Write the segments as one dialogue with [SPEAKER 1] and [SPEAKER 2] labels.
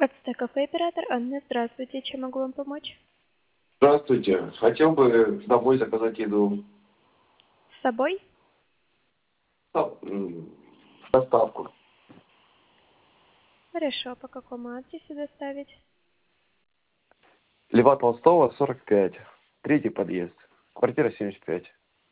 [SPEAKER 1] Ацтек кафе оператор Анна, здравствуйте, чем могу вам помочь?
[SPEAKER 2] Здравствуйте. Хотел бы домой заказать еду.
[SPEAKER 1] С собой?
[SPEAKER 2] Доставку.
[SPEAKER 1] Хорошо, по какому адресу доставить?
[SPEAKER 2] Льва Толстого, 45. Третий подъезд. Квартира 75.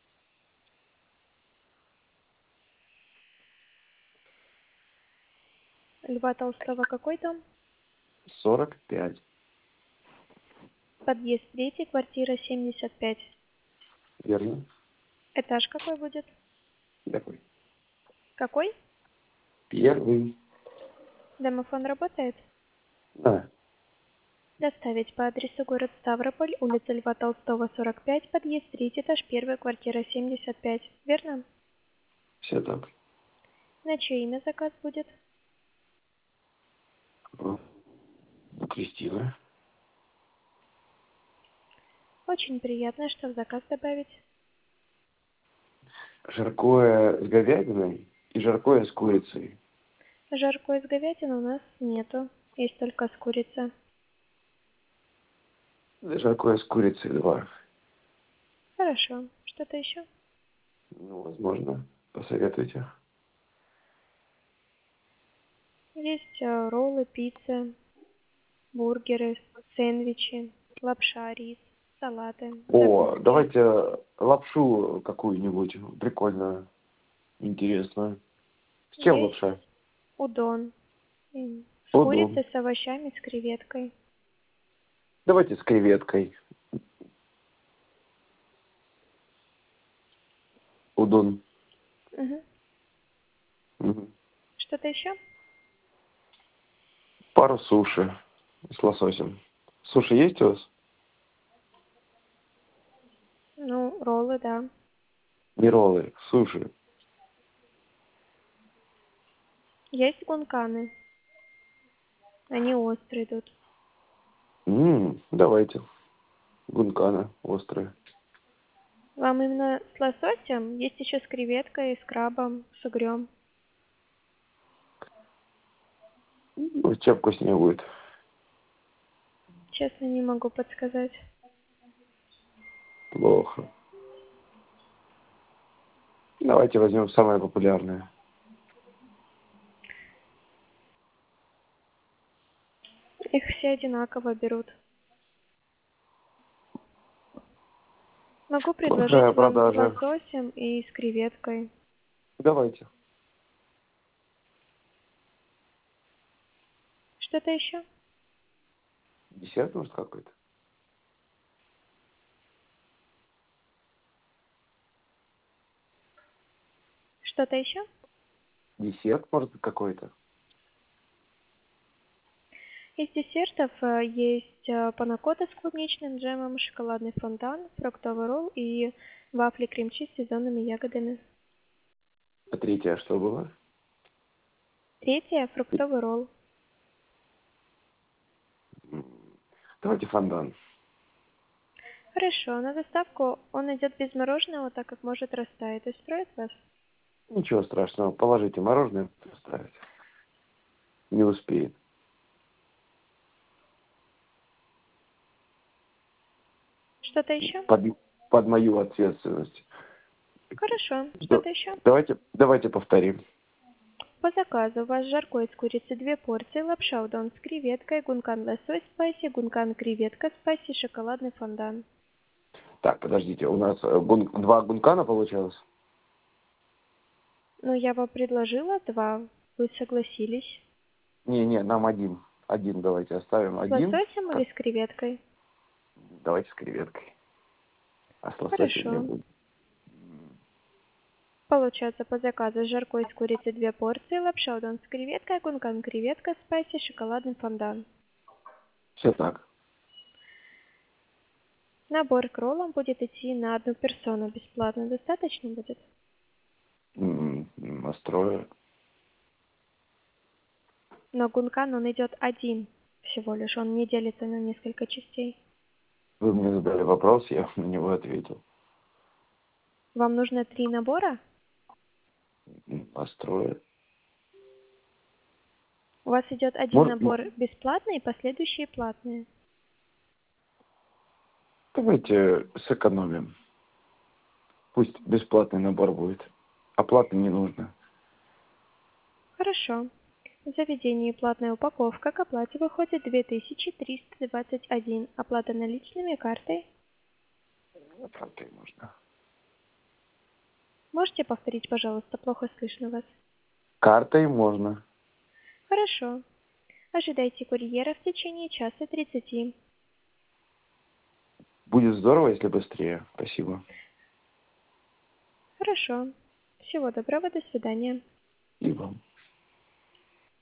[SPEAKER 1] Льва Толстого какой дом?
[SPEAKER 2] 45.
[SPEAKER 1] Подъезд 3, квартира 75.
[SPEAKER 2] Верно?
[SPEAKER 1] Этаж какой будет?
[SPEAKER 2] Какой?
[SPEAKER 1] Какой?
[SPEAKER 2] Первый.
[SPEAKER 1] Домофон работает?
[SPEAKER 2] Да.
[SPEAKER 1] Доставить по адресу город Ставрополь, улица Льва Толстого, 45, подъезд 3, этаж 1, квартира 75. Верно?
[SPEAKER 2] Все так.
[SPEAKER 1] На чье имя заказ будет?
[SPEAKER 2] Кристина.
[SPEAKER 1] Очень приятно, что в заказ добавить.
[SPEAKER 2] Жаркое с говядиной и жаркое с курицей.
[SPEAKER 1] Жаркое с говядиной у нас нету, есть только с курицей.
[SPEAKER 2] Жаркое с курицей 2.
[SPEAKER 1] Хорошо. Что-то еще?
[SPEAKER 2] Ну, возможно. Посоветуйте.
[SPEAKER 1] Есть роллы, пицца, бургеры, сэндвичи, лапша, рис, салаты,
[SPEAKER 2] О,
[SPEAKER 1] закуски.
[SPEAKER 2] давайте лапшу какую-нибудь прикольную, интересную. С чем
[SPEAKER 1] Есть
[SPEAKER 2] лапша?
[SPEAKER 1] удон. С
[SPEAKER 2] Удон.
[SPEAKER 1] курицей, с овощами, с креветкой.
[SPEAKER 2] Давайте с креветкой. Удон.
[SPEAKER 1] Мгм.
[SPEAKER 2] Мгм.
[SPEAKER 1] Что-то еще?
[SPEAKER 2] Пару суши с лососем. Суши есть у вас?
[SPEAKER 1] Ну, роллы, да.
[SPEAKER 2] Не роллы, суши.
[SPEAKER 1] Есть гунканы. Они острые идут.
[SPEAKER 2] Давайте. Гункана острые.
[SPEAKER 1] Вам именно с лососем? Есть еще с креветкой, с крабом, с угрем.
[SPEAKER 2] Ну, чем вкуснее будет.
[SPEAKER 1] Честно, не могу подсказать.
[SPEAKER 2] Плохо. Давайте возьмем самое популярное.
[SPEAKER 1] Их все одинаково берут. Могу
[SPEAKER 2] Плохая
[SPEAKER 1] предложить вам с
[SPEAKER 2] продажа.
[SPEAKER 1] лососем и с креветкой.
[SPEAKER 2] Давайте.
[SPEAKER 1] Что-то еще?
[SPEAKER 2] Десерт, может, какой-то?
[SPEAKER 1] Что-то еще?
[SPEAKER 2] Десерт, может, какой-то?
[SPEAKER 1] Из десертов есть панакота с клубничным джемом, шоколадный фонтан, фруктовый ролл и вафли крем-чиз с сезонными ягодами.
[SPEAKER 2] А третье что было?
[SPEAKER 1] Третье – фруктовый ролл.
[SPEAKER 2] М, Давайте фондан.
[SPEAKER 1] Хорошо, на доставку он идет без мороженого, так как может растаять. Устроит вас?
[SPEAKER 2] Ничего страшного. Положите мороженое, ставить. Не успеет.
[SPEAKER 1] Что-то еще?
[SPEAKER 2] Под, под мою ответственность.
[SPEAKER 1] Хорошо.
[SPEAKER 2] Да-
[SPEAKER 1] Что-то еще?
[SPEAKER 2] Давайте повторим.
[SPEAKER 1] По заказу у вас жаркое из курицы 2 порции, лапша удон с креветкой, гункан лосось спайси, гункан креветка спайси, шоколадный фондан.
[SPEAKER 2] Так, подождите, у нас два гункана получилось?
[SPEAKER 1] Ну, я вам предложила 2, вы согласились.
[SPEAKER 2] Не, нам один. Один давайте оставим.
[SPEAKER 1] С
[SPEAKER 2] Один.
[SPEAKER 1] лососем или с креветкой?
[SPEAKER 2] Давайте с креветкой. А с лососем не
[SPEAKER 1] Хорошо.
[SPEAKER 2] буду.
[SPEAKER 1] Получается по заказу жаркое из курицы 2 порции, лапша удон с креветкой, гункан креветка спайси, шоколадный фондан.
[SPEAKER 2] Все так.
[SPEAKER 1] Набор к роллам будет идти на одну персону бесплатно. Достаточно будет?
[SPEAKER 2] Настрою.
[SPEAKER 1] Но гункан он идет один всего лишь, он не делится на несколько частей.
[SPEAKER 2] Вы мне задали вопрос, я на него ответил.
[SPEAKER 1] Вам нужно 3 набора?
[SPEAKER 2] Настрою.
[SPEAKER 1] У вас идет один
[SPEAKER 2] Мор-
[SPEAKER 1] набор бесплатный и последующие платные.
[SPEAKER 2] Давайте сэкономим. Пусть бесплатный набор будет, а платный не нужно.
[SPEAKER 1] Хорошо. В заведении платная упаковка к оплате выходит 2321. Оплата наличными, картой.
[SPEAKER 2] Картой можно.
[SPEAKER 1] Можете повторить, пожалуйста, плохо слышно вас.
[SPEAKER 2] Картой можно.
[SPEAKER 1] Хорошо. Ожидайте курьера в течение часа 30.
[SPEAKER 2] Будет здорово, если быстрее. Спасибо.
[SPEAKER 1] Хорошо. Всего доброго, до свидания.
[SPEAKER 2] И вам.